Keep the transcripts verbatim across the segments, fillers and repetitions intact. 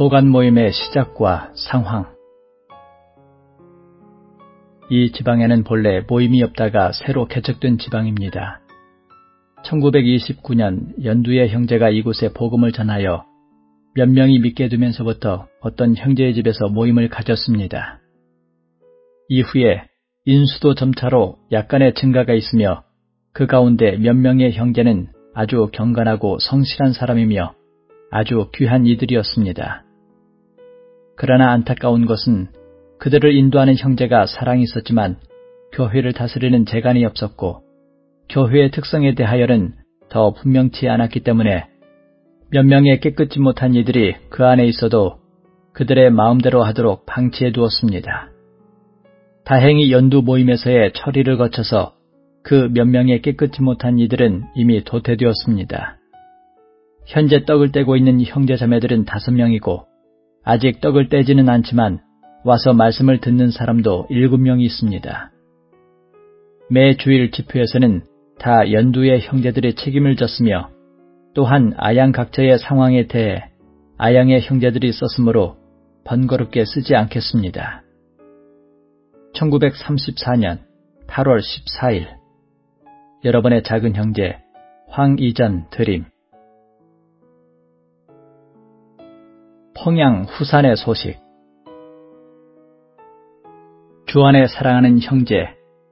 소간 모임의 시작과 상황. 이 지방에는 본래 모임이 없다가 새로 개척된 지방입니다. 천구백이십구 년 연두의 형제가 이곳에 복음을 전하여 몇 명이 믿게 되면서부터 어떤 형제의 집에서 모임을 가졌습니다. 이후에 인수도 점차로 약간의 증가가 있으며 그 가운데 몇 명의 형제는 아주 경건하고 성실한 사람이며 아주 귀한 이들이었습니다. 그러나 안타까운 것은 그들을 인도하는 형제가 사랑이 있었지만 교회를 다스리는 재간이 없었고 교회의 특성에 대하여는 더 분명치 않았기 때문에 몇 명의 깨끗지 못한 이들이 그 안에 있어도 그들의 마음대로 하도록 방치해 두었습니다. 다행히 연두 모임에서의 처리를 거쳐서 그 몇 명의 깨끗지 못한 이들은 이미 도태되었습니다. 현재 떡을 떼고 있는 형제 자매들은 다섯 명이고 아직 떡을 떼지는 않지만 와서 말씀을 듣는 사람도 일곱 명이 있습니다. 매 주일 집회에서는 다 연두의 형제들의 책임을 졌으며 또한 아양 각자의 상황에 대해 아양의 형제들이 썼으므로 번거롭게 쓰지 않겠습니다. 천구백삼십사 년 팔월 십사일 여러분의 작은 형제 황이전 드림. 평양 후산의 소식. 주 안에 사랑하는 형제,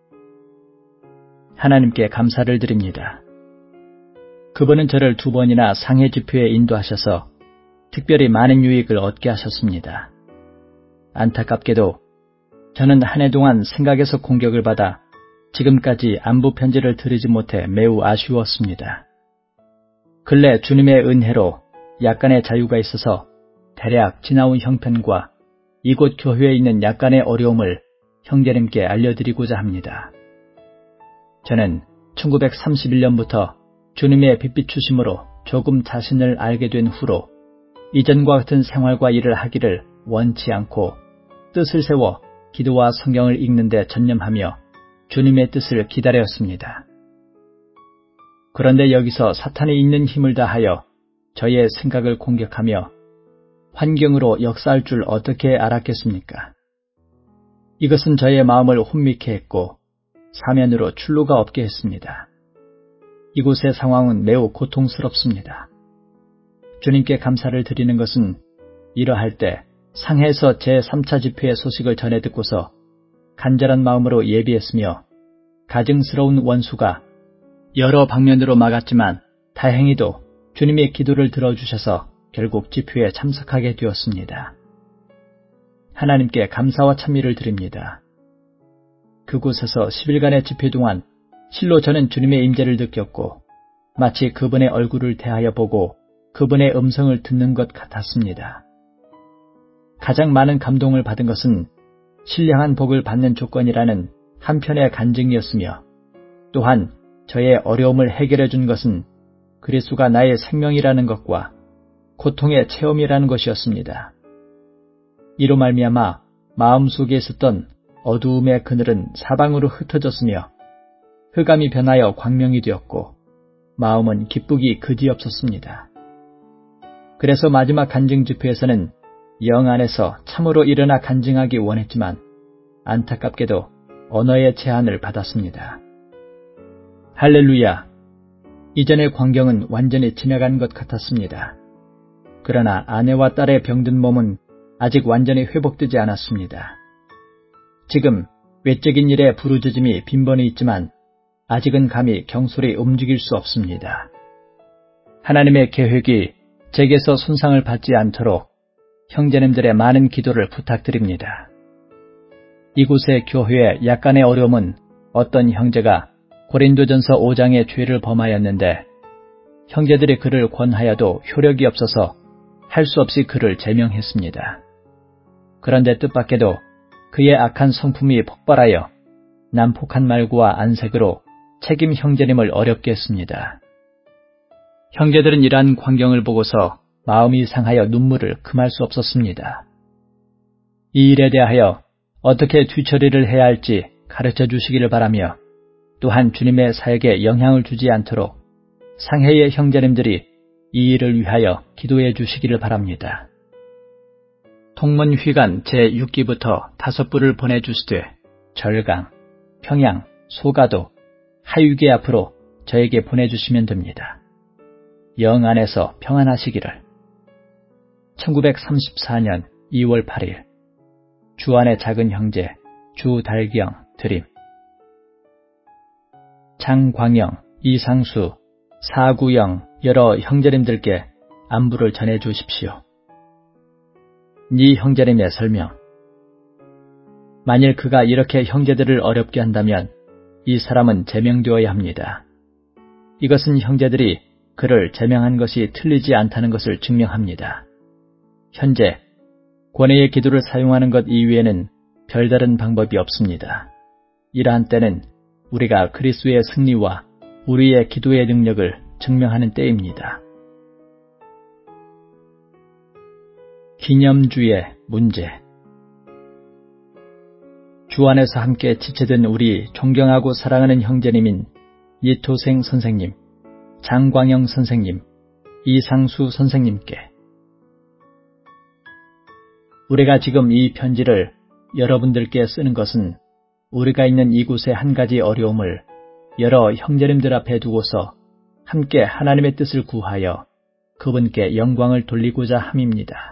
하나님께 감사를 드립니다. 그분은 저를 두 번이나 상해 집회에 인도하셔서 특별히 많은 유익을 얻게 하셨습니다. 안타깝게도 저는 한 해 동안 생각에서 공격을 받아 지금까지 안부 편지를 드리지 못해 매우 아쉬웠습니다. 근래 주님의 은혜로 약간의 자유가 있어서 대략 지나온 형편과 이곳 교회에 있는 약간의 어려움을 형제님께 알려드리고자 합니다. 저는 천구백삼십일 년부터 주님의 빛빛 주심으로 조금 자신을 알게 된 후로 이전과 같은 생활과 일을 하기를 원치 않고 뜻을 세워 기도와 성경을 읽는 데 전념하며 주님의 뜻을 기다렸습니다. 그런데 여기서 사탄이 있는 힘을 다하여 저의 생각을 공격하며 환경으로 역사할 줄 어떻게 알았겠습니까? 이것은 저의 마음을 혼미케 했고 사면으로 출路가 없게 했습니다. 이곳의 상황은 매우 고통스럽습니다. 주님께 감사를 드리는 것은 이러할 때 상해에서 제삼 차 집회의 소식을 전해 듣고서 간절한 마음으로 예비했으며 가증스러운 원수가 여러 방면으로 막았지만 다행히도 주님의 기도를 들어주셔서 결국 집회에 참석하게 되었습니다. 하나님께 감사와 찬미를 드립니다. 그곳에서 십 일간의 집회 동안 실로 저는 주님의 임재를 느꼈고 마치 그분의 얼굴을 대하여 보고 그분의 음성을 듣는 것 같았습니다. 가장 많은 감동을 받은 것은 신령한 복을 받는 조건이라는 한편의 간증이었으며 또한 저의 어려움을 해결해 준 것은 그리스도가 나의 생명이라는 것과 고통의 체험이라는 것이었습니다. 이로 말미암아 마음속에 있었던 어두움의 그늘은 사방으로 흩어졌으며 흑암이 변하여 광명이 되었고 마음은 기쁘기 그지없었습니다. 그래서 마지막 간증 집회에서는 영 안에서 참으로 일어나 간증하기 원했지만 안타깝게도 언어의 제한을 받았습니다. 할렐루야! 이전의 광경은 완전히 지나간 것 같았습니다. 그러나 아내와 딸의 병든 몸은 아직 완전히 회복되지 않았습니다. 지금 외적인 일에 부르짖음이 빈번히 있지만 아직은 감히 경솔히 움직일 수 없습니다. 하나님의 계획이 제게서 손상을 받지 않도록 형제님들의 많은 기도를 부탁드립니다. 이곳의 교회의 약간의 어려움은 어떤 형제가 고린도전서 오 장의 죄를 범하였는데 형제들이 그를 권하여도 효력이 없어서 할 수 없이 그를 제명했습니다. 그런데 뜻밖에도 그의 악한 성품이 폭발하여 난폭한 말과 안색으로 책임 형제님을 어렵게 했습니다. 형제들은 이러한 광경을 보고서 마음이 상하여 눈물을 금할 수 없었습니다. 이 일에 대하여 어떻게 뒤처리를 해야 할지 가르쳐 주시기를 바라며 또한 주님의 사역에 영향을 주지 않도록 상해의 형제님들이 이 일을 위하여 기도해 주시기를 바랍니다. 통문휘관 제육 기부터 다섯 부를 보내주시되 절강, 평양, 소가도, 하유계 앞으로 저에게 보내주시면 됩니다. 영 안에서 평안하시기를. 천구백삼십사 년 이월 팔일 주안의 작은 형제 주달경 드림. 장광영, 이상수, 사구영 여러 형제님들께 안부를 전해주십시오. 이 형제님의 설명. 만일 그가 이렇게 형제들을 어렵게 한다면 이 사람은 제명되어야 합니다. 이것은 형제들이 그를 제명한 것이 틀리지 않다는 것을 증명합니다. 현재 권해의 기도를 사용하는 것 이외에는 별다른 방법이 없습니다. 이러한 때는 우리가 그리스도의 승리와 우리의 기도의 능력을 증명하는 때입니다. 기념주의 문제. 주 안에서 함께 지체된 우리 존경하고 사랑하는 형제님인 이토생 선생님, 장광영 선생님, 이상수 선생님께 우리가 지금 이 편지를 여러분들께 쓰는 것은 우리가 있는 이곳의 한 가지 어려움을 여러 형제님들 앞에 두고서 함께 하나님의 뜻을 구하여 그분께 영광을 돌리고자 함입니다.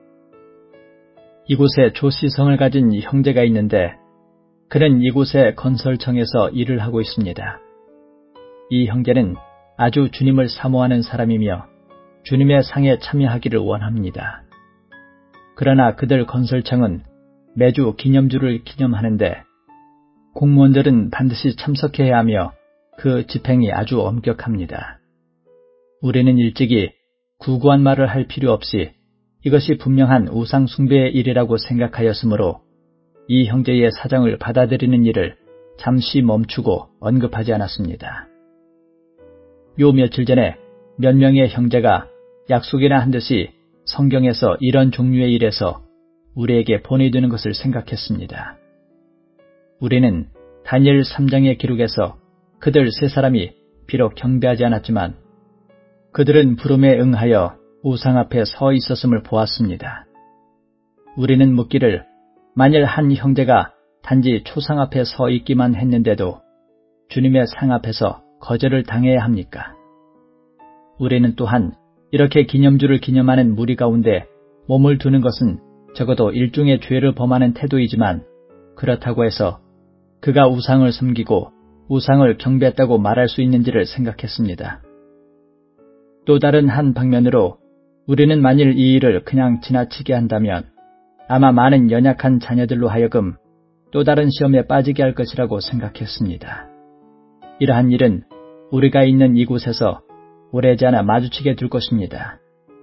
이곳에 조시성을 가진 형제가 있는데 그는 이곳의 건설청에서 일을 하고 있습니다. 이 형제는 아주 주님을 사모하는 사람이며 주님의 상에 참여하기를 원합니다. 그러나 그들 건설청은 매주 기념주를 기념하는데 공무원들은 반드시 참석해야 하며 그 집행이 아주 엄격합니다. 우리는 일찍이 구구한 말을 할 필요 없이 이것이 분명한 우상 숭배의 일이라고 생각하였으므로 이 형제의 사정을 받아들이는 일을 잠시 멈추고 언급하지 않았습니다. 요 며칠 전에 몇 명의 형제가 약속이나 한 듯이 성경에서 이런 종류의 일에서 우리에게 본이 되는 것을 생각했습니다. 우리는 다니엘 삼 장의 기록에서 그들 세 사람이 비록 경배하지 않았지만 그들은 부름에 응하여 우상 앞에 서 있었음을 보았습니다. 우리는 묻기를 만일 한 형제가 단지 초상 앞에 서 있기만 했는데도 주님의 상 앞에서 거절을 당해야 합니까? 우리는 또한 이렇게 기념주를 기념하는 무리 가운데 몸을 두는 것은 적어도 일종의 죄를 범하는 태도이지만 그렇다고 해서 그가 우상을 섬기고 우상을 경배했다고 말할 수 있는지를 생각했습니다. 또 다른 한 방면으로 우리는 만일 이 일을 그냥 지나치게 한다면 아마 많은 연약한 자녀들로 하여금 또 다른 시험에 빠지게 할 것이라고 생각했습니다. 이러한 일은 우리가 있는 이곳에서 오래지 않아 마주치게 될 것입니다.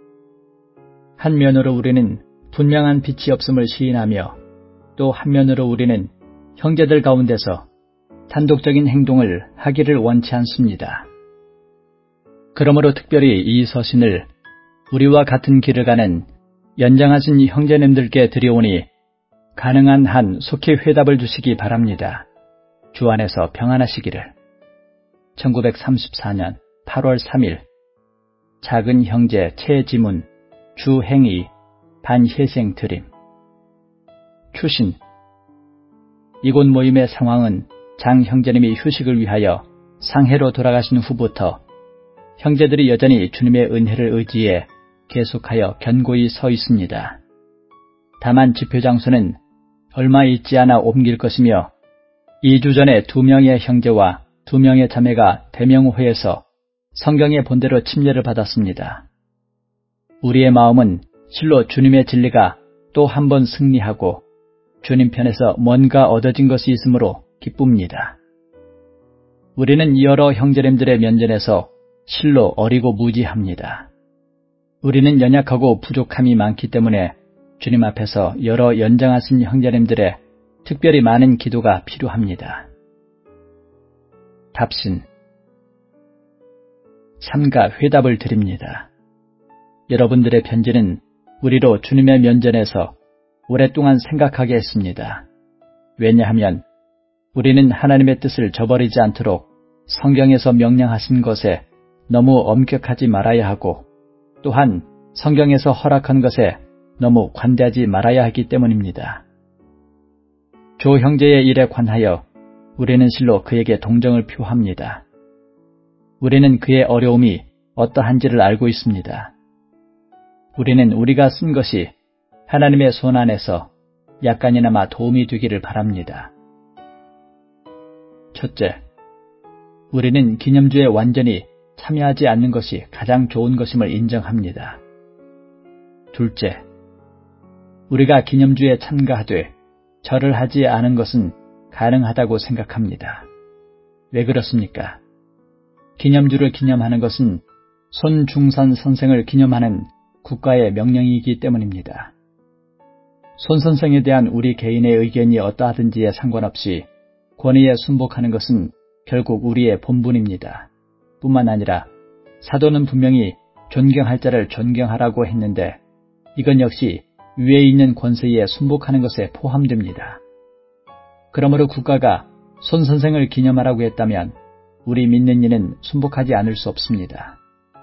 한면으로 우리는 분명한 빛이 없음을 시인하며 또 한면으로 우리는 형제들 가운데서 단독적인 행동을 하기를 원치 않습니다. 그러므로 특별히 이 서신을 우리와 같은 길을 가는 연장하신 형제님들께 드려오니 가능한 한 속히 회답을 주시기 바랍니다. 주 안에서 평안하시기를. 천구백삼십사 년 팔월 삼일 작은 형제 최지문, 주행이, 반혜생 드림. 추신. 이곳 모임의 상황은 장 형제님이 휴식을 위하여 상해로 돌아가신 후부터 형제들이 여전히 주님의 은혜를 의지해 계속하여 견고히 서 있습니다. 다만 집회 장소는 얼마 있지 않아 옮길 것이며 이 주 전에 두 명의 형제와 두 명의 자매가 대명호에서 성경의 본대로 침례를 받았습니다. 우리의 마음은 실로 주님의 진리가 또 한 번 승리하고 주님 편에서 뭔가 얻어진 것이 있으므로 기쁩니다. 우리는 여러 형제님들의 면전에서 실로 어리고 무지합니다. 우리는 연약하고 부족함이 많기 때문에 주님 앞에서 여러 연장하신 형제님들의 특별히 많은 기도가 필요합니다. 답신. 삼가 회답을 드립니다. 여러분들의 편지는 우리로 주님의 면전에서 오랫동안 생각하게 했습니다. 왜냐하면 우리는 하나님의 뜻을 저버리지 않도록 성경에서 명령하신 것에 너무 엄격하지 말아야 하고 또한 성경에서 허락한 것에 너무 관대하지 말아야 하기 때문입니다. 조 형제의 일에 관하여 우리는 실로 그에게 동정을 표합니다. 우리는 그의 어려움이 어떠한지를 알고 있습니다. 우리는 우리가 쓴 것이 하나님의 손 안에서 약간이나마 도움이 되기를 바랍니다. 첫째, 우리는 기념주에 완전히 참여하지 않는 것이 가장 좋은 것임을 인정합니다. 둘째, 우리가 기념주에 참가하되 절을 하지 않은 것은 가능하다고 생각합니다. 왜 그렇습니까? 기념주를 기념하는 것은 손중선 선생을 기념하는 국가의 명령이기 때문입니다. 손 선생에 대한 우리 개인의 의견이 어떠하든지에 상관없이 권위에 순복하는 것은 결국 우리의 본분입니다. 뿐만 아니라 사도는 분명히 존경할 자를 존경하라고 했는데 이건 역시 위에 있는 권세에 순복하는 것에 포함됩니다. 그러므로 국가가 손 선생을 기념하라고 했다면 우리 믿는 이는 순복하지 않을 수 없습니다.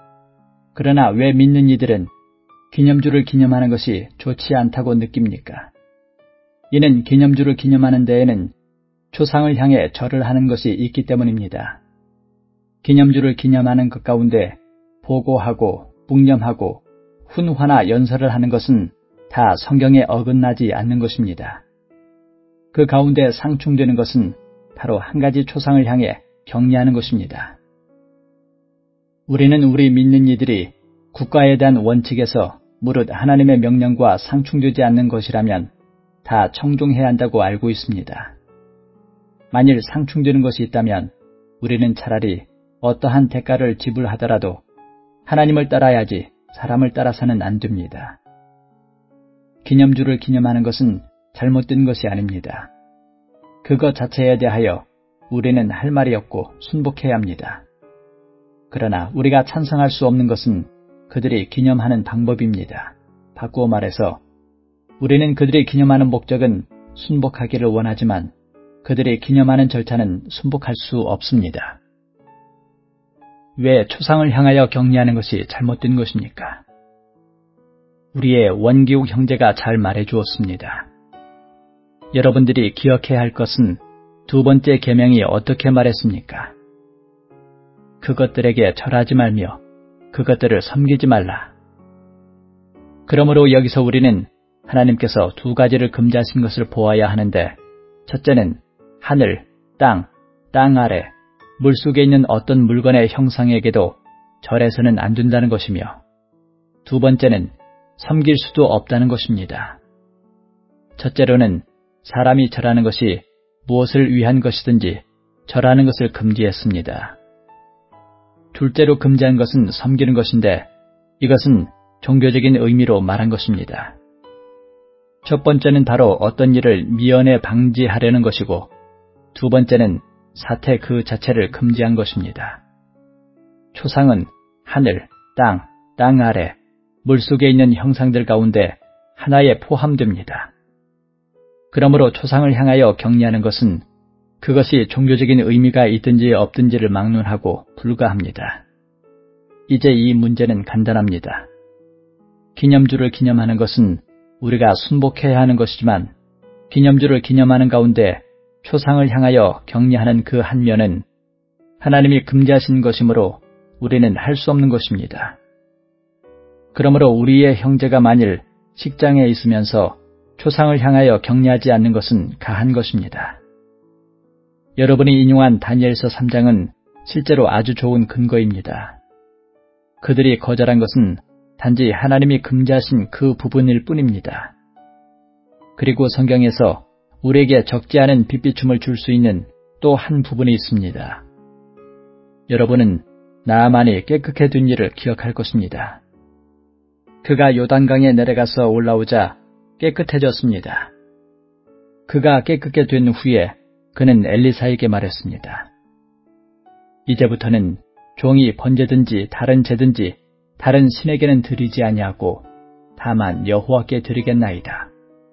그러나 왜 믿는 이들은 기념주를 기념하는 것이 좋지 않다고 느낍니까? 이는 기념주를 기념하는 데에는 초상을 향해 절을 하는 것이 있기 때문입니다. 기념주를 기념하는 것 가운데 보고하고 묵념하고 훈화나 연설을 하는 것은 다 성경에 어긋나지 않는 것입니다. 그 가운데 상충되는 것은 바로 한 가지 초상을 향해 격려하는 것입니다. 우리는 우리 믿는 이들이 국가에 대한 원칙에서 무릇 하나님의 명령과 상충되지 않는 것이라면 다 청종해야 한다고 알고 있습니다. 만일 상충되는 것이 있다면 우리는 차라리 어떠한 대가를 지불하더라도 하나님을 따라야지 사람을 따라서는 안 됩니다. 기념주를 기념하는 것은 잘못된 것이 아닙니다. 그것 자체에 대하여 우리는 할 말이 없고 순복해야 합니다. 그러나 우리가 찬성할 수 없는 것은 그들이 기념하는 방법입니다. 바꾸어 말해서 우리는 그들이 기념하는 목적은 순복하기를 원하지만 그들이 기념하는 절차는 순복할 수 없습니다. 왜 초상을 향하여 격려하는 것이 잘못된 것입니까? 우리의 원기욱 형제가 잘 말해 주었습니다. 여러분들이 기억해야 할 것은 두 번째 계명이 어떻게 말했습니까? 그것들에게 절하지 말며 그것들을 섬기지 말라. 그러므로 여기서 우리는 하나님께서 두 가지를 금지하신 것을 보아야 하는데 첫째는 하늘, 땅, 땅 아래, 물속에 있는 어떤 물건의 형상에게도 절해서는 안 된다는 것이며 두 번째는 섬길 수도 없다는 것입니다. 첫째로는 사람이 절하는 것이 무엇을 위한 것이든지 절하는 것을 금지했습니다. 둘째로 금지한 것은 섬기는 것인데 이것은 종교적인 의미로 말한 것입니다. 첫 번째는 바로 어떤 일을 미연에 방지하려는 것이고 두 번째는 사태 그 자체를 금지한 것입니다. 초상은 하늘, 땅, 땅 아래, 물속에 있는 형상들 가운데 하나에 포함됩니다. 그러므로 초상을 향하여 격려하는 것은 그것이 종교적인 의미가 있든지 없든지를 막론하고 불가합니다. 이제 이 문제는 간단합니다. 기념주를 기념하는 것은 우리가 순복해야 하는 것이지만 기념주를 기념하는 가운데 초상을 향하여 격려하는 그 한 면은 하나님이 금지하신 것이므로 우리는 할 수 없는 것입니다. 그러므로 우리의 형제가 만일 식장에 있으면서 초상을 향하여 격려하지 않는 것은 가한 것입니다. 여러분이 인용한 다니엘서 삼 장은 실제로 아주 좋은 근거입니다. 그들이 거절한 것은 단지 하나님이 금지하신 그 부분일 뿐입니다. 그리고 성경에서 우리에게 적지 않은 빛비춤을 줄 수 있는 또 한 부분이 있습니다. 여러분은 나아만이 깨끗게 된 일을 기억할 것입니다. 그가 요단강에 내려가서 올라오자 깨끗해졌습니다. 그가 깨끗게 된 후에 그는 엘리사에게 말했습니다. 이제부터는 종이 번제든지 다른 제든지 다른 신에게는 드리지 아니하고 다만 여호와께 드리겠나이다.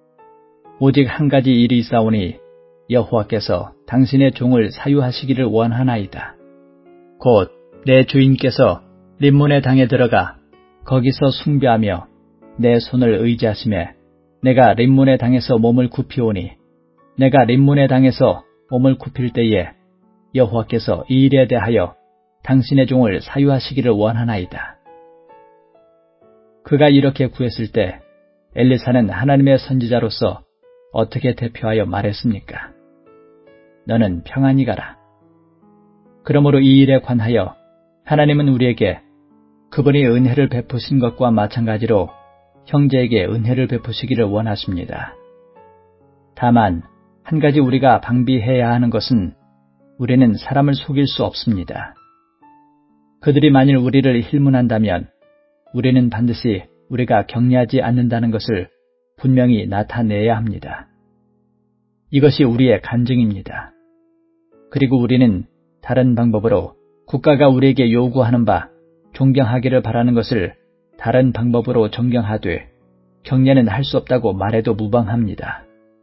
오직 한 가지 일이 있사오니 여호와께서 당신의 종을 사유하시기를 원하나이다. 곧 내 주인께서 림몬의 당에 들어가 거기서 숭배하며 내 손을 의지하심에 내가 림문의 당에서 몸을 굽히오니 내가 림문의 당에서 몸을 굽힐 때에 여호와께서 이 일에 대하여 당신의 종을 사유하시기를 원하나이다. 그가 이렇게 구했을 때 엘리사는 하나님의 선지자로서 어떻게 대표하여 말했습니까? 너는 평안히 가라. 그러므로 이 일에 관하여 하나님은 우리에게 그분이 은혜를 베푸신 것과 마찬가지로 형제에게 은혜를 베푸시기를 원하십니다. 다만 한 가지 우리가 방비해야 하는 것은 우리는 사람을 속일 수 없습니다. 그들이 만일 우리를 힐문한다면 우리는 반드시 우리가 격려하지 않는다는 것을 분명히 나타내야 합니다. 이것이 우리의 간증입니다. 그리고 우리는 다른 방법으로 국가가 우리에게 요구하는 바 존경하기를 바라는 것을 다른 방법으로 존경하되 격려는 할 수 없다고 말해도 무방합니다.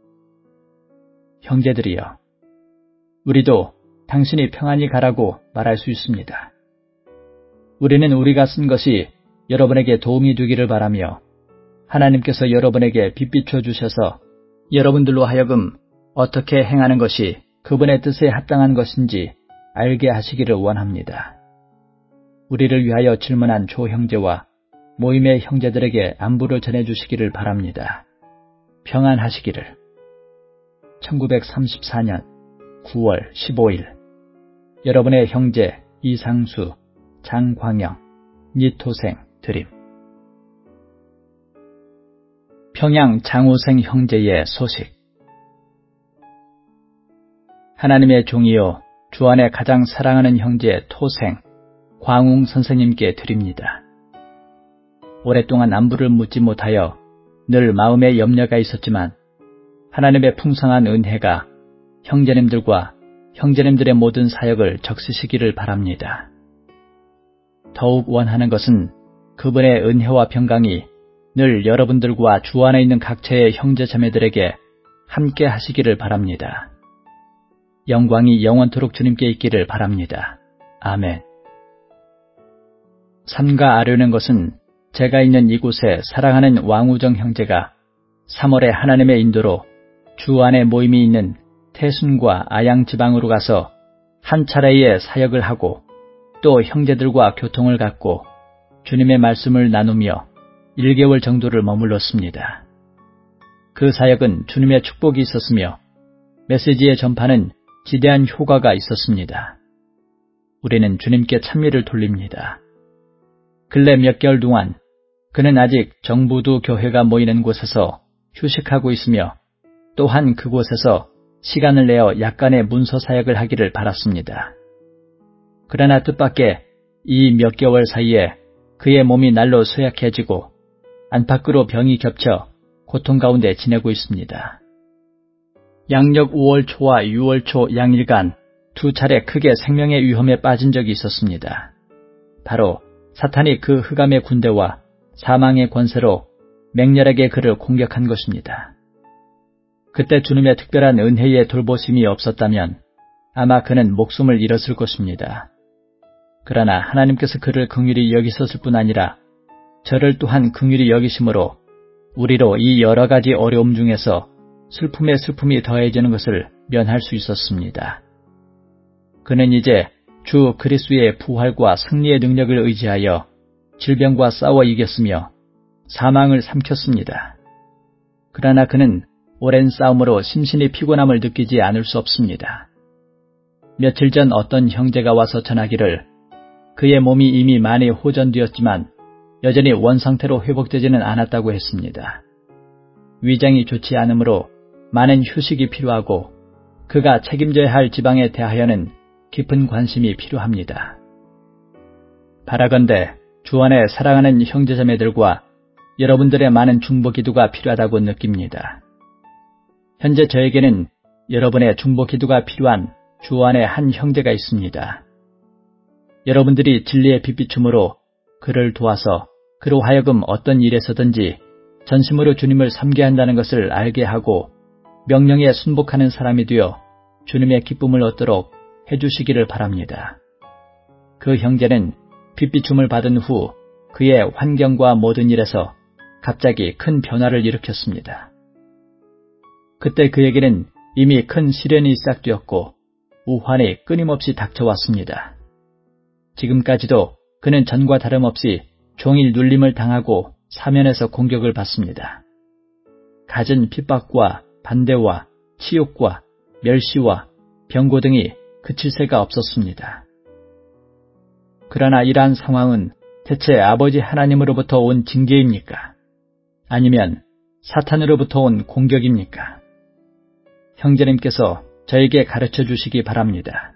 형제들이여, 우리도 당신이 평안히 가라고 말할 수 있습니다. 우리는 우리가 쓴 것이 여러분에게 도움이 되기를 바라며 하나님께서 여러분에게 빛비춰 주셔서 여러분들로 하여금 어떻게 행하는 것이 그분의 뜻에 합당한 것인지 알게 하시기를 원합니다. 우리를 위하여 질문한 조 형제와 모임의 형제들에게 안부를 전해주시기를 바랍니다. 평안하시기를. 천구백삼십사 년 구월 십오일 여러분의 형제 이상수, 장광영, 니토생 드림. 평양 장우생 형제의 소식. 하나님의 종이요 주 안에 가장 사랑하는 형제 토생, 광웅 선생님께 드립니다. 오랫동안 안부를 묻지 못하여 늘 마음에 염려가 있었지만 하나님의 풍성한 은혜가 형제님들과 형제님들의 모든 사역을 적시시기를 바랍니다. 더욱 원하는 것은 그분의 은혜와 평강이 늘 여러분들과 주 안에 있는 각처의 형제 자매들에게 함께 하시기를 바랍니다. 영광이 영원토록 주님께 있기를 바랍니다. 아멘. 삼가 아뢰는 것은 제가 있는 이곳에 사랑하는 왕우정 형제가 삼월에 하나님의 인도로 주 안에 모임이 있는 태순과 아양 지방으로 가서 한 차례의 사역을 하고 또 형제들과 교통을 갖고 주님의 말씀을 나누며 일 개월 정도를 머물렀습니다. 그 사역은 주님의 축복이 있었으며 메시지의 전파는 지대한 효과가 있었습니다. 우리는 주님께 찬미를 돌립니다. 근래 몇 개월 동안 그는 아직 정부두 교회가 모이는 곳에서 휴식하고 있으며 또한 그곳에서 시간을 내어 약간의 문서 사역을 하기를 바랐습니다. 그러나 뜻밖의 이 몇 개월 사이에 그의 몸이 날로 쇠약해지고 안팎으로 병이 겹쳐 고통 가운데 지내고 있습니다. 양력 오월 초와 유월 초 양일간 두 차례 크게 생명의 위험에 빠진 적이 있었습니다. 바로 사탄이 그 흑암의 군대와 사망의 권세로 맹렬하게 그를 공격한 것입니다. 그때 주님의 특별한 은혜의 돌보심이 없었다면 아마 그는 목숨을 잃었을 것입니다. 그러나 하나님께서 그를 긍휼히 여기셨을 뿐 아니라 저를 또한 긍휼히 여기심으로 우리로 이 여러 가지 어려움 중에서 슬픔에 슬픔이 더해지는 것을 면할 수 있었습니다. 그는 이제 주 그리스도의 부활과 승리의 능력을 의지하여 질병과 싸워 이겼으며 사망을 삼켰습니다. 그러나 그는 오랜 싸움으로 심신이 피곤함을 느끼지 않을 수 없습니다. 며칠 전 어떤 형제가 와서 전하기를 그의 몸이 이미 많이 호전되었지만 여전히 원상태로 회복되지는 않았다고 했습니다. 위장이 좋지 않으므로 많은 휴식이 필요하고 그가 책임져야 할 지방에 대하여는 깊은 관심이 필요합니다. 바라건대 주 안에 사랑하는 형제자매들과 여러분들의 많은 중보기도가 필요하다고 느낍니다. 현재 저에게는 여러분의 중보기도가 필요한 주 안에 한 형제가 있습니다. 여러분들이 진리의 빛비춤으로 그를 도와서 그로 하여금 어떤 일에서든지 전심으로 주님을 섬겨야 한다는 것을 알게 하고 명령에 순복하는 사람이 되어 주님의 기쁨을 얻도록 해주시기를 바랍니다. 그 형제는 빛비춤을 받은 후 그의 환경과 모든 일에서 갑자기 큰 변화를 일으켰습니다. 그때 그에게는 이미 큰 시련이 시작되었고 우환이 끊임없이 닥쳐왔습니다. 지금까지도 그는 전과 다름없이 종일 눌림을 당하고 사면에서 공격을 받습니다. 갖은 핍박과 반대와 치욕과 멸시와 병고 등이 그칠 새가 없었습니다. 그러나 이러한 상황은 대체 아버지 하나님으로부터 온 징계입니까? 아니면 사탄으로부터 온 공격입니까? 형제님께서 저에게 가르쳐 주시기 바랍니다.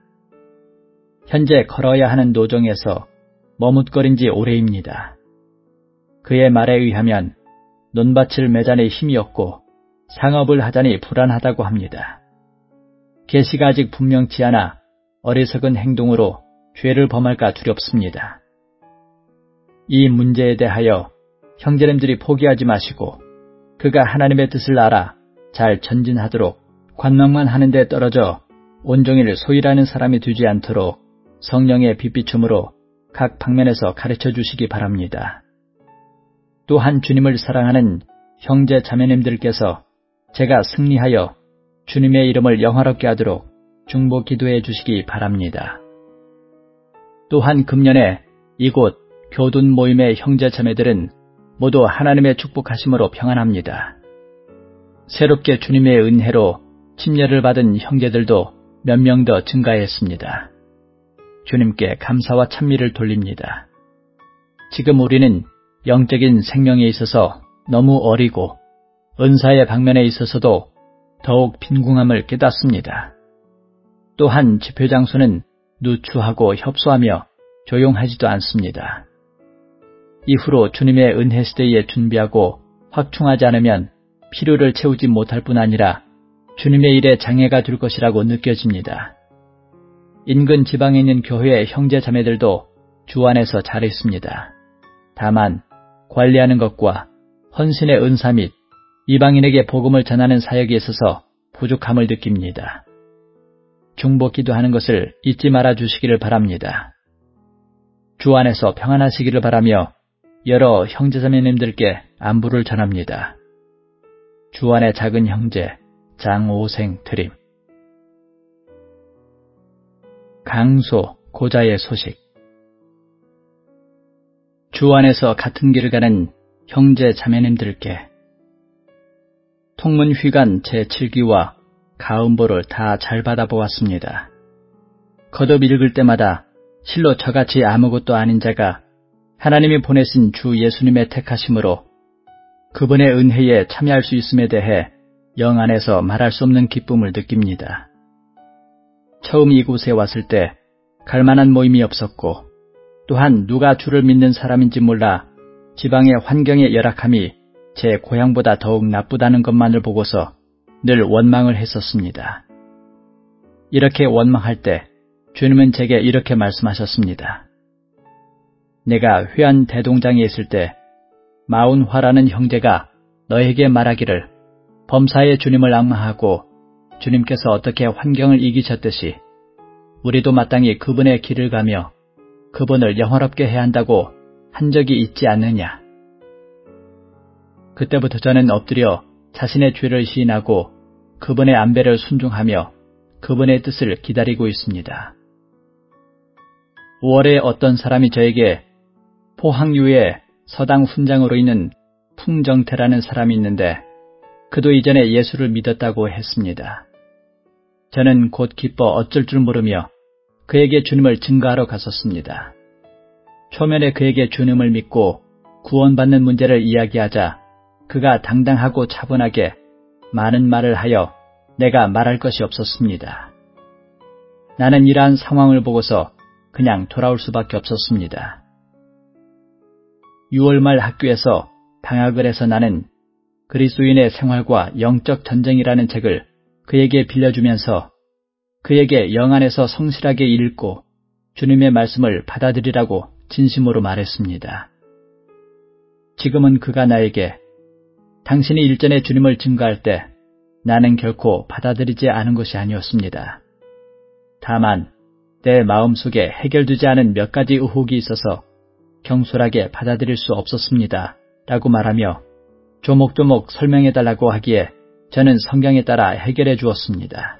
현재 걸어야 하는 노정에서 머뭇거린 지 오래입니다. 그의 말에 의하면 논밭을 매자니 힘이 없고 상업을 하자니 불안하다고 합니다. 계시가 아직 분명치 않아 어리석은 행동으로 죄를 범할까 두렵습니다. 이 문제에 대하여 형제님들이 포기하지 마시고 그가 하나님의 뜻을 알아 잘 전진하도록 관망만 하는 데 떨어져 온종일 소일하는 사람이 되지 않도록 성령의 빛비춤으로 각 방면에서 가르쳐 주시기 바랍니다. 또한 주님을 사랑하는 형제 자매님들께서 제가 승리하여 주님의 이름을 영화롭게 하도록 중보 기도해 주시기 바랍니다. 또한 금년에 이곳 교둔 모임의 형제 자매들은 모두 하나님의 축복하심으로 평안합니다. 새롭게 주님의 은혜로 침례를 받은 형제들도 몇 명 더 증가했습니다. 주님께 감사와 찬미를 돌립니다. 지금 우리는 영적인 생명에 있어서 너무 어리고 은사의 방면에 있어서도 더욱 빈궁함을 깨닫습니다. 또한 집회장소는 누추하고 협소하며 조용하지도 않습니다. 이후로 주님의 은혜 시대에 준비하고 확충하지 않으면 필요를 채우지 못할 뿐 아니라 주님의 일에 장애가 될 것이라고 느껴집니다. 인근 지방에 있는 교회의 형제 자매들도 주 안에서 잘했습니다. 다만 관리하는 것과 헌신의 은사 및 이방인에게 복음을 전하는 사역에 있어서 부족함을 느낍니다. 중보 기도하는 것을 잊지 말아 주시기를 바랍니다. 주 안에서 평안하시기를 바라며 여러 형제자매님들께 안부를 전합니다. 주 안의 작은 형제 장오생 드림. 강소 고자의 소식. 주 안에서 같은 길을 가는 형제 자매님들께 통문휘관 제칠 기와 가음보를 다 잘 받아보았습니다. 거듭 읽을 때마다 실로 저같이 아무것도 아닌 자가 하나님이 보내신 주 예수님의 택하심으로 그분의 은혜에 참여할 수 있음에 대해 영 안에서 말할 수 없는 기쁨을 느낍니다. 처음 이곳에 왔을 때 갈만한 모임이 없었고 또한 누가 주를 믿는 사람인지 몰라 지방의 환경의 열악함이 제 고향보다 더욱 나쁘다는 것만을 보고서 늘 원망을 했었습니다. 이렇게 원망할 때 주님은 제게 이렇게 말씀하셨습니다. 내가 회안 대동장에 있을 때 마운화라는 형제가 너에게 말하기를 범사의 주님을 앙망하고 주님께서 어떻게 환경을 이기셨듯이 우리도 마땅히 그분의 길을 가며 그분을 영화롭게 해야 한다고 한 적이 있지 않느냐. 그때부터 저는 엎드려 자신의 죄를 시인하고 그분의 안배를 순종하며 그분의 뜻을 기다리고 있습니다. 오월에 어떤 사람이 저에게 포항유에 서당 훈장으로 있는 풍정태라는 사람이 있는데 그도 이전에 예수를 믿었다고 했습니다. 저는 곧 기뻐 어쩔 줄 모르며 그에게 주님을 증거하러 갔었습니다. 초면에 그에게 주님을 믿고 구원받는 문제를 이야기하자 그가 당당하고 차분하게 많은 말을 하여 내가 말할 것이 없었습니다. 나는 이러한 상황을 보고서 그냥 돌아올 수밖에 없었습니다. 유월 말 학교에서 방학을 해서 나는 그리스도인의 생활과 영적 전쟁이라는 책을 그에게 빌려주면서 그에게 영 안에서 성실하게 읽고 주님의 말씀을 받아들이라고 진심으로 말했습니다. 지금은 그가 나에게 당신이 일전에 주님을 증거할 때 나는 결코 받아들이지 않은 것이 아니었습니다. 다만 내 마음속에 해결되지 않은 몇 가지 의혹이 있어서 경솔하게 받아들일 수 없었습니다. 라고 말하며 조목조목 설명해달라고 하기에 저는 성경에 따라 해결해 주었습니다.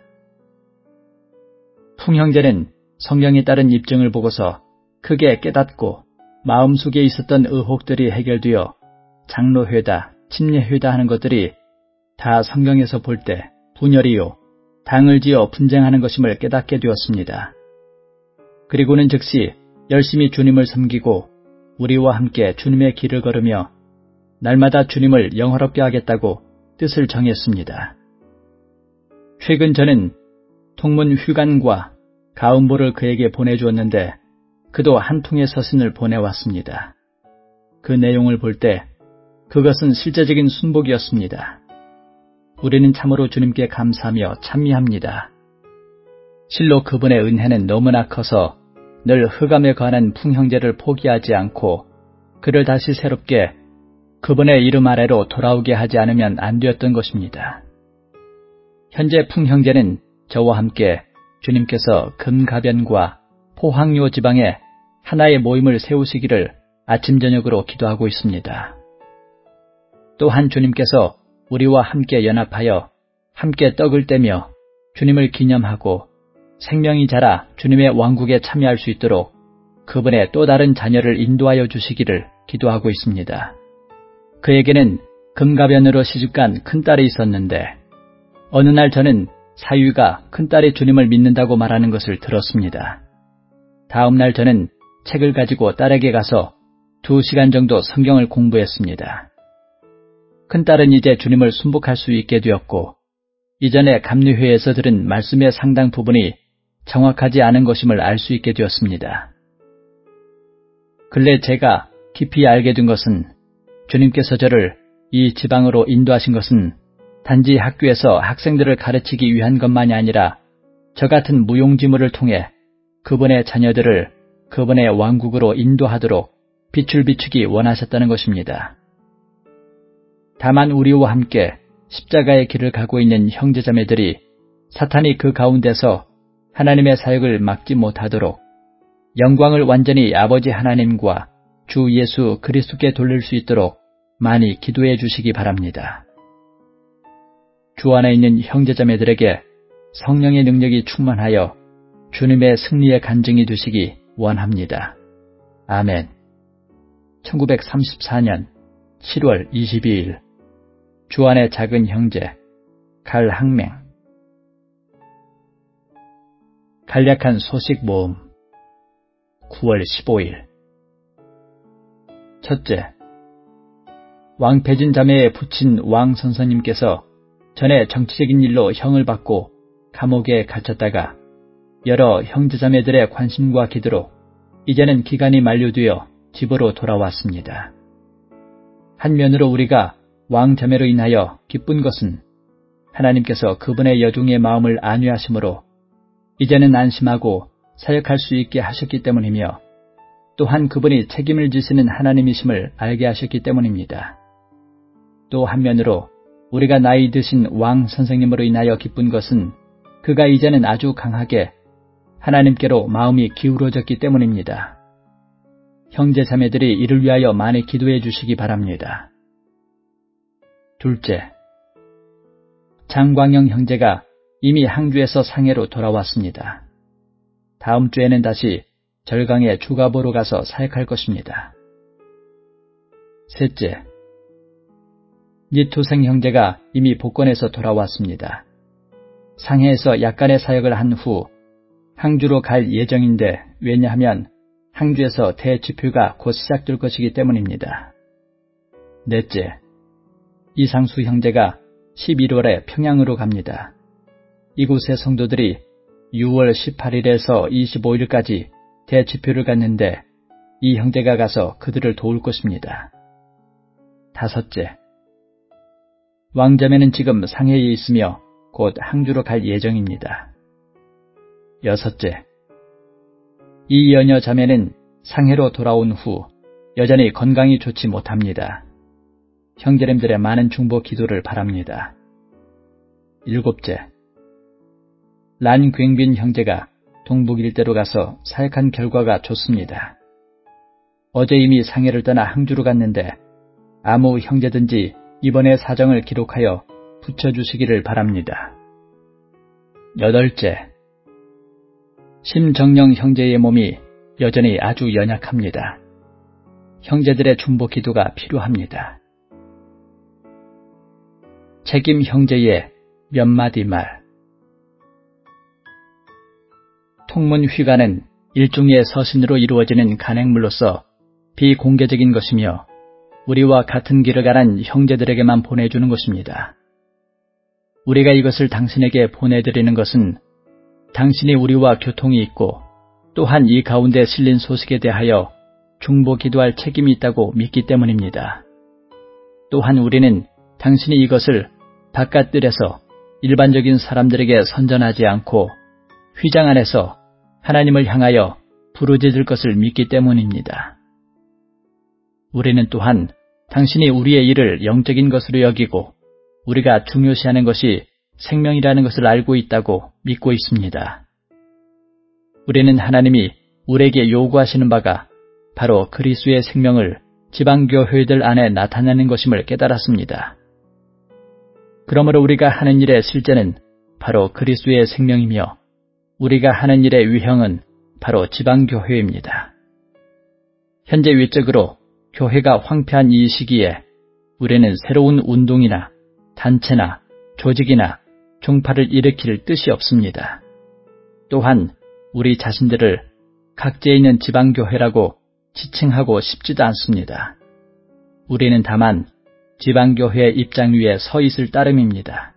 풍형제는 성경에 따른 입증을 보고서 크게 깨닫고 마음속에 있었던 의혹들이 해결되어 장로회다, 침례회다 하는 것들이 다 성경에서 볼 때 분열이요, 당을 지어 분쟁하는 것임을 깨닫게 되었습니다. 그리고는 즉시 열심히 주님을 섬기고 우리와 함께 주님의 길을 걸으며 날마다 주님을 영화롭게 하겠다고 뜻을 정했습니다. 최근 저는 통문 휴간과 가음보를 그에게 보내주었는데 그도 한 통의 서신을 보내왔습니다. 그 내용을 볼 때 그것은 실제적인 순복이었습니다. 우리는 참으로 주님께 감사하며 찬미합니다. 실로 그분의 은혜는 너무나 커서 늘 흑암에 관한 풍형제를 포기하지 않고 그를 다시 새롭게 그분의 이름 아래로 돌아오게 하지 않으면 안 되었던 것입니다. 현재 풍형제는 저와 함께 주님께서 금가변과 포항요 지방에 하나의 모임을 세우시기를 아침 저녁으로 기도하고 있습니다. 또한 주님께서 우리와 함께 연합하여 함께 떡을 떼며 주님을 기념하고 생명이 자라 주님의 왕국에 참여할 수 있도록 그분의 또 다른 자녀를 인도하여 주시기를 기도하고 있습니다. 그에게는 금가변으로 시집간 큰딸이 있었는데 어느 날 저는 사위가 큰딸이 주님을 믿는다고 말하는 것을 들었습니다. 다음 날 저는 책을 가지고 딸에게 가서 두 시간 정도 성경을 공부했습니다. 큰딸은 이제 주님을 순복할 수 있게 되었고 이전에 감리회에서 들은 말씀의 상당 부분이 정확하지 않은 것임을 알 수 있게 되었습니다. 근래 제가 깊이 알게 된 것은 주님께서 저를 이 지방으로 인도하신 것은 단지 학교에서 학생들을 가르치기 위한 것만이 아니라 저 같은 무용지물을 통해 그분의 자녀들을 그분의 왕국으로 인도하도록 빛을 비추기 원하셨다는 것입니다. 다만 우리와 함께 십자가의 길을 가고 있는 형제자매들이 사탄이 그 가운데서 하나님의 사역을 막지 못하도록 영광을 완전히 아버지 하나님과 주 예수 그리스도께 돌릴 수 있도록 많이 기도해 주시기 바랍니다. 주 안에 있는 형제자매들에게 성령의 능력이 충만하여 주님의 승리의 간증이 되시기 원합니다. 아멘. 천구백삼십사 년 칠월 이십이일 주 안의 작은 형제 갈학맹. 간략한 소식 모음. 구월 십오일. 첫째, 왕패진 자매의 부친 왕 선생님께서 전에 정치적인 일로 형을 받고 감옥에 갇혔다가 여러 형제자매들의 관심과 기도로 이제는 기간이 만료되어 집으로 돌아왔습니다. 한면으로 우리가 왕자매로 인하여 기쁜 것은 하나님께서 그분의 여종의 마음을 안위하심으로 이제는 안심하고 사역할 수 있게 하셨기 때문이며 또한 그분이 책임을 지시는 하나님이심을 알게 하셨기 때문입니다. 또 한면으로 우리가 나이 드신 왕 선생님으로 인하여 기쁜 것은 그가 이제는 아주 강하게 하나님께로 마음이 기울어졌기 때문입니다. 형제 자매들이 이를 위하여 많이 기도해 주시기 바랍니다. 둘째, 장광영 형제가 이미 항주에서 상해로 돌아왔습니다. 다음 주에는 다시 절강에 주가 보러 가서 사역할 것입니다. 셋째, 니투생 형제가 이미 복권에서 돌아왔습니다. 상해에서 약간의 사역을 한 후 항주로 갈 예정인데 왜냐하면 항주에서 대집회가 곧 시작될 것이기 때문입니다. 넷째, 이상수 형제가 십일월에 평양으로 갑니다. 이곳의 성도들이 유월 십팔일에서 이십오일까지 대집회를 갔는데 이 형제가 가서 그들을 도울 것입니다. 다섯째, 왕자매는 지금 상해에 있으며 곧 항주로 갈 예정입니다. 여섯째, 이 여녀 자매는 상해로 돌아온 후 여전히 건강이 좋지 못합니다. 형제님들의 많은 중보 기도를 바랍니다. 일곱째, 란괭빈 형제가 동북 일대로 가서 사역한 결과가 좋습니다. 어제 이미 상해를 떠나 항주로 갔는데 아무 형제든지 이번의 사정을 기록하여 붙여주시기를 바랍니다. 여덟째, 심정령 형제의 몸이 여전히 아주 연약합니다. 형제들의 중보 기도가 필요합니다. 책임 형제의 몇 마디 말. 통문 휘가는 일종의 서신으로 이루어지는 간행물로서 비공개적인 것이며 우리와 같은 길을 가는 형제들에게만 보내주는 것입니다. 우리가 이것을 당신에게 보내드리는 것은 당신이 우리와 교통이 있고 또한 이 가운데 실린 소식에 대하여 중보 기도할 책임이 있다고 믿기 때문입니다. 또한 우리는 당신이 이것을 바깥들에서 일반적인 사람들에게 선전하지 않고 휘장 안에서 하나님을 향하여 부르짖을 것을 믿기 때문입니다. 우리는 또한 당신이 우리의 일을 영적인 것으로 여기고 우리가 중요시하는 것이 생명이라는 것을 알고 있다고 믿고 있습니다. 우리는 하나님이 우리에게 요구하시는 바가 바로 그리스도의 생명을 지방교회들 안에 나타내는 것임을 깨달았습니다. 그러므로 우리가 하는 일의 실제는 바로 그리스도의 생명이며 우리가 하는 일의 위형은 바로 지방교회입니다. 현재 위적으로 교회가 황폐한 이 시기에 우리는 새로운 운동이나 단체나 조직이나 종파를 일으킬 뜻이 없습니다. 또한 우리 자신들을 각지에 있는 지방교회라고 지칭하고 싶지도 않습니다. 우리는 다만 지방교회의 입장 위에 서 있을 따름입니다.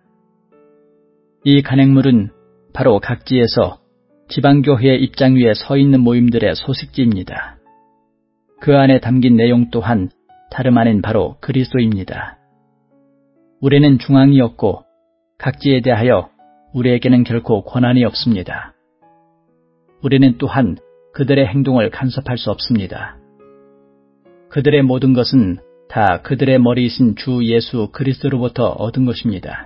이 간행물은 바로 각지에서 지방교회의 입장 위에 서 있는 모임들의 소식지입니다. 그 안에 담긴 내용 또한 다름 아닌 바로 그리스도입니다. 우리는 중앙이 없고 각지에 대하여 우리에게는 결코 권한이 없습니다. 우리는 또한 그들의 행동을 간섭할 수 없습니다. 그들의 모든 것은 다 그들의 머리이신 주 예수 그리스도로부터 얻은 것입니다.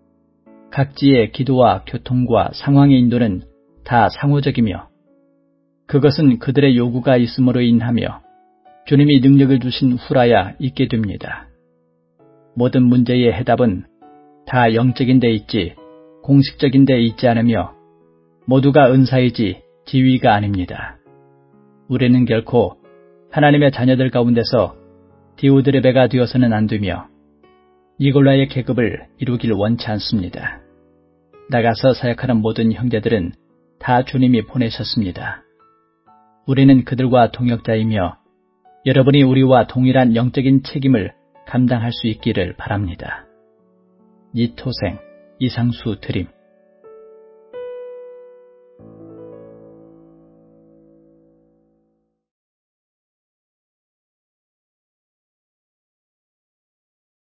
각지의 기도와 교통과 상황의 인도는 다 상호적이며 그것은 그들의 요구가 있음으로 인하며 주님이 능력을 주신 후라야 있게 됩니다. 모든 문제의 해답은 다 영적인 데 있지 공식적인 데 있지 않으며 모두가 은사이지 지위가 아닙니다. 우리는 결코 하나님의 자녀들 가운데서 디오드레베가 되어서는 안 되며 니골라의 계급을 이루길 원치 않습니다. 나가서 사역하는 모든 형제들은 다 주님이 보내셨습니다. 우리는 그들과 동역자이며 여러분이 우리와 동일한 영적인 책임을 감당할 수 있기를 바랍니다. 이토생, 이상수 드림.